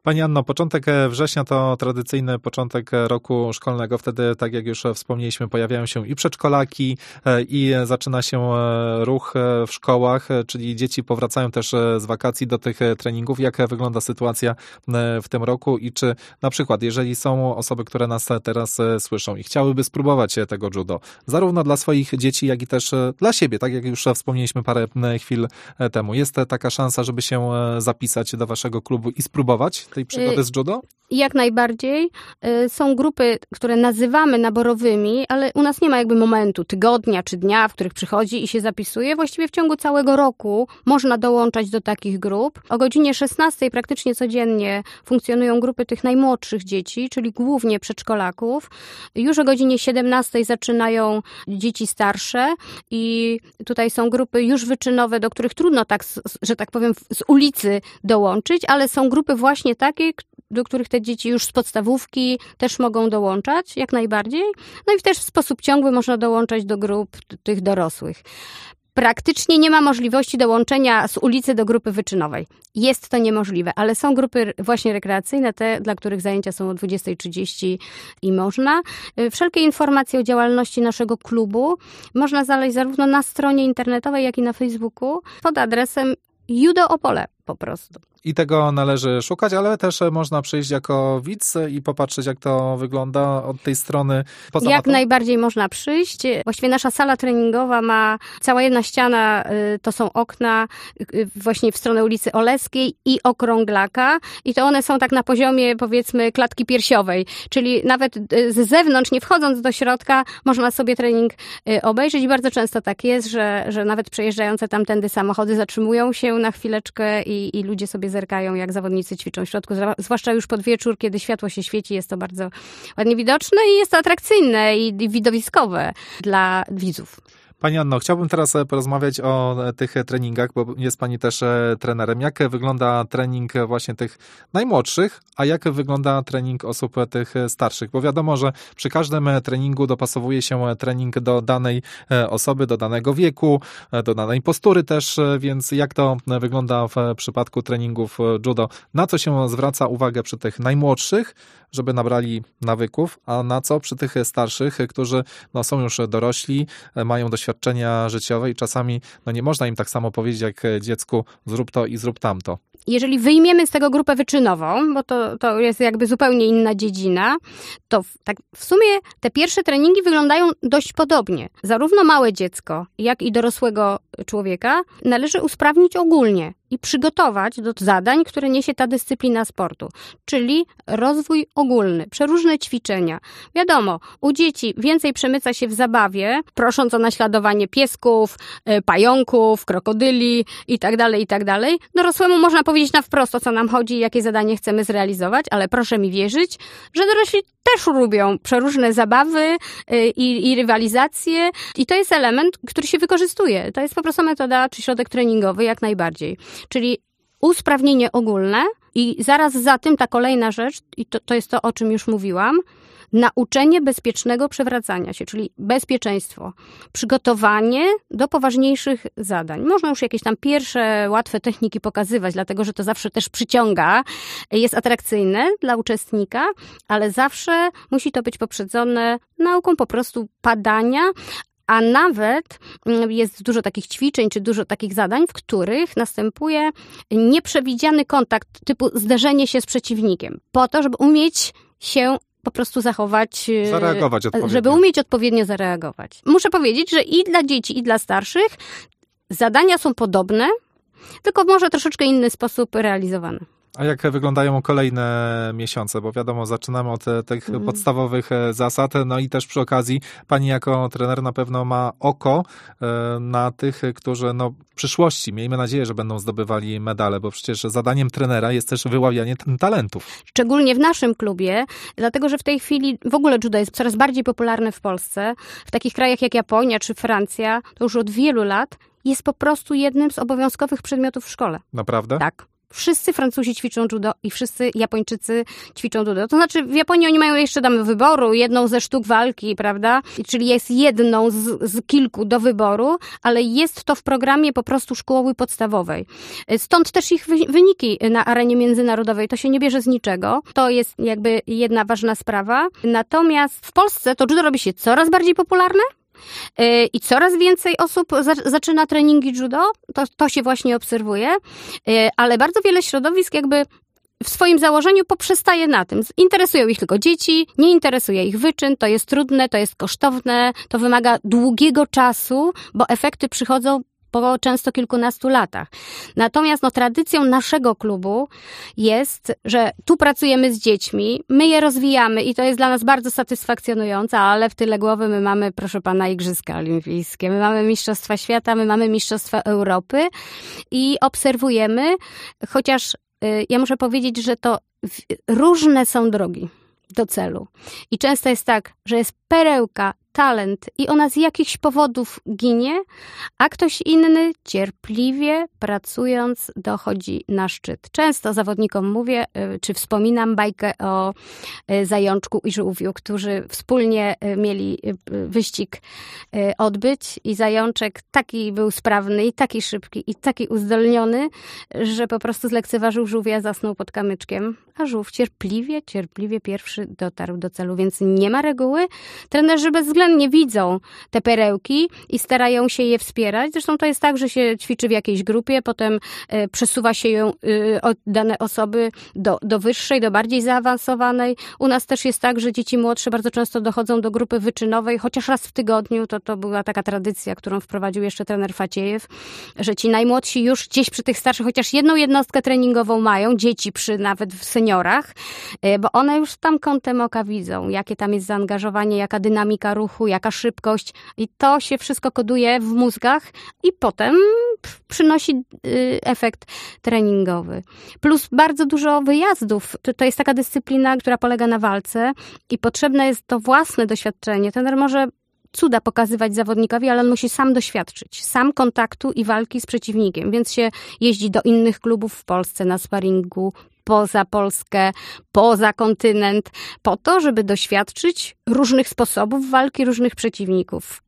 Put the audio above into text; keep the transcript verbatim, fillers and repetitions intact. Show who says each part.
Speaker 1: Pani Anno, początek września to tradycyjny początek roku szkolnego. Wtedy, tak jak już wspomnieliśmy, pojawiają się i przedszkolaki, i zaczyna się ruch w szkołach, czyli dzieci powracają też z wakacji do tych treningów. Jak wygląda sytuacja w tym roku i czy na przykład, jeżeli są osoby, które nas teraz słyszą i chciałyby spróbować tego judo, zarówno dla swoich dzieci, jak i też dla siebie, tak jak już wspomnieliśmy parę chwil temu, jest taka szansa, żeby się zapisać do waszego klubu i spróbować tej przygody z judo?
Speaker 2: Jak najbardziej. Są grupy, które nazywamy naborowymi, ale u nas nie ma jakby momentu, tygodnia czy dnia, w których przychodzi i się zapisuje. Właściwie w ciągu całego roku można dołączać do takich grup. O godzinie szesnastej praktycznie codziennie funkcjonują grupy tych najmłodszych dzieci, czyli głównie przedszkolaków. Już o godzinie siedemnastej zaczynają dzieci starsze i tutaj są grupy już wyczynowe, do których trudno tak, że tak powiem, z ulicy dołączyć, ale są grupy właśnie takie, do których te dzieci już z podstawówki też mogą dołączać, jak najbardziej. No i też w sposób ciągły można dołączać do grup tych dorosłych. Praktycznie nie ma możliwości dołączenia z ulicy do grupy wyczynowej. Jest to niemożliwe, ale są grupy właśnie rekreacyjne, te, dla których zajęcia są o dwudziestej trzydzieści i można. Wszelkie informacje o działalności naszego klubu można znaleźć zarówno na stronie internetowej, jak i na Facebooku pod adresem Judo Opole po prostu.
Speaker 1: I tego należy szukać, ale też można przyjść jako widz i popatrzeć, jak to wygląda od tej strony poza
Speaker 2: Jak
Speaker 1: matą.
Speaker 2: najbardziej można przyjść. Właściwie nasza sala treningowa ma, cała jedna ściana to są okna właśnie w stronę ulicy Oleskiej i Okrąglaka i to one są tak na poziomie, powiedzmy, klatki piersiowej, czyli nawet z zewnątrz, nie wchodząc do środka, można sobie trening obejrzeć i bardzo często tak jest, że, że nawet przejeżdżające tamtędy samochody zatrzymują się na chwileczkę i, i ludzie sobie zerkają, jak zawodnicy ćwiczą w środku, zwłaszcza już pod wieczór, kiedy światło się świeci, jest to bardzo ładnie widoczne i jest to atrakcyjne i widowiskowe dla widzów.
Speaker 1: Pani Anno, chciałbym teraz porozmawiać o tych treningach, bo jest pani też trenerem. Jak wygląda trening właśnie tych najmłodszych, a jak wygląda trening osób tych starszych? Bo wiadomo, że przy każdym treningu dopasowuje się trening do danej osoby, do danego wieku, do danej postury też, więc jak to wygląda w przypadku treningów judo? Na co się zwraca uwagę przy tych najmłodszych, żeby nabrali nawyków, a na co przy tych starszych, którzy no, są już dorośli, mają doświadczenia życiowe i czasami no, nie można im tak samo powiedzieć jak dziecku zrób to i zrób tamto.
Speaker 2: Jeżeli wyjmiemy z tego grupę wyczynową, bo to, to jest jakby zupełnie inna dziedzina, to w, tak w sumie te pierwsze treningi wyglądają dość podobnie. Zarówno małe dziecko, jak i dorosłego człowieka należy usprawnić ogólnie i przygotować do zadań, które niesie ta dyscyplina sportu, czyli rozwój ogólny, przeróżne ćwiczenia. Wiadomo, u dzieci więcej przemyca się w zabawie, prosząc o naśladowanie piesków, pająków, krokodyli itd., itd. Dorosłemu można powiedzieć na wprost, o co nam chodzi i jakie zadanie chcemy zrealizować, ale proszę mi wierzyć, że dorośli też lubią przeróżne zabawy i, i rywalizacje i to jest element, który się wykorzystuje. To jest po prostu metoda czy środek treningowy jak najbardziej. Czyli usprawnienie ogólne i zaraz za tym ta kolejna rzecz, i to, to jest to, o czym już mówiłam, nauczenie bezpiecznego przewracania się, czyli bezpieczeństwo, przygotowanie do poważniejszych zadań. Można już jakieś tam pierwsze łatwe techniki pokazywać, dlatego że to zawsze też przyciąga, jest atrakcyjne dla uczestnika, ale zawsze musi to być poprzedzone nauką po prostu padania, a nawet jest dużo takich ćwiczeń, czy dużo takich zadań, w których następuje nieprzewidziany kontakt, typu zderzenie się z przeciwnikiem, po to, żeby umieć się po prostu zachować,
Speaker 1: zareagować odpowiednio.
Speaker 2: Żeby umieć odpowiednio zareagować. Muszę powiedzieć, że i dla dzieci, i dla starszych zadania są podobne, tylko może troszeczkę inny sposób realizowane.
Speaker 1: A jak wyglądają kolejne miesiące? Bo wiadomo, zaczynamy od tych mm. podstawowych zasad, no i też przy okazji pani jako trener na pewno ma oko na tych, którzy no, w przyszłości, miejmy nadzieję, że będą zdobywali medale, bo przecież zadaniem trenera jest też wyławianie talentów.
Speaker 2: Szczególnie w naszym klubie, dlatego że w tej chwili w ogóle judo jest coraz bardziej popularne w Polsce. W takich krajach jak Japonia czy Francja, to już od wielu lat jest po prostu jednym z obowiązkowych przedmiotów w szkole.
Speaker 1: Naprawdę?
Speaker 2: Tak. Wszyscy Francuzi ćwiczą judo i wszyscy Japończycy ćwiczą judo. To znaczy w Japonii oni mają jeszcze tam wyboru, jedną ze sztuk walki, prawda? Czyli jest jedną z, z kilku do wyboru, ale jest to w programie po prostu szkoły podstawowej. Stąd też ich wyniki na arenie międzynarodowej. To się nie bierze z niczego. To jest jakby jedna ważna sprawa. Natomiast w Polsce to judo robi się coraz bardziej popularne. I coraz więcej osób zaczyna treningi judo, to, to się właśnie obserwuje, ale bardzo wiele środowisk jakby w swoim założeniu poprzestaje na tym. Interesują ich tylko dzieci, nie interesuje ich wyczyn, to jest trudne, to jest kosztowne, to wymaga długiego czasu, bo efekty przychodzą po często kilkunastu latach. Natomiast no, tradycją naszego klubu jest, że tu pracujemy z dziećmi, my je rozwijamy i to jest dla nas bardzo satysfakcjonujące, ale w tyle głowy my mamy, proszę pana, Igrzyska Olimpijskie, my mamy Mistrzostwa Świata, my mamy Mistrzostwa Europy i obserwujemy, chociaż y, ja muszę powiedzieć, że to w, różne są drogi do celu. I często jest tak, że jest perełka, talent i ona z jakichś powodów ginie, a ktoś inny cierpliwie pracując dochodzi na szczyt. Często zawodnikom mówię, czy wspominam bajkę o Zajączku i Żółwiu, którzy wspólnie mieli wyścig odbyć i Zajączek taki był sprawny i taki szybki i taki uzdolniony, że po prostu zlekceważył żółwia, zasnął pod kamyczkiem, a żółw cierpliwie, cierpliwie pierwszy dotarł do celu, więc nie ma reguły. Trenerzy bezwzględnie widzą te perełki i starają się je wspierać. Zresztą to jest tak, że się ćwiczy w jakiejś grupie, potem y, przesuwa się ją y, dane osoby do, do wyższej, do bardziej zaawansowanej. U nas też jest tak, że dzieci młodsze bardzo często dochodzą do grupy wyczynowej, chociaż raz w tygodniu, to, to była taka tradycja, którą wprowadził jeszcze trener Faciejew, że ci najmłodsi już gdzieś przy tych starszych chociaż jedną jednostkę treningową mają, dzieci przy nawet w seniorach, y, bo one już tam kątem oka widzą, jakie tam jest zaangażowanie, jaka dynamika ruchu, jaka szybkość i to się wszystko koduje w mózgach i potem przynosi efekt treningowy. Plus bardzo dużo wyjazdów. To jest taka dyscyplina, która polega na walce i potrzebne jest to własne doświadczenie. Trener może cuda pokazywać zawodnikowi, ale on musi sam doświadczyć. Sam kontaktu i walki z przeciwnikiem, więc się jeździ do innych klubów w Polsce na sparingu, poza Polskę, poza kontynent, po to, żeby doświadczyć różnych sposobów walki, różnych przeciwników.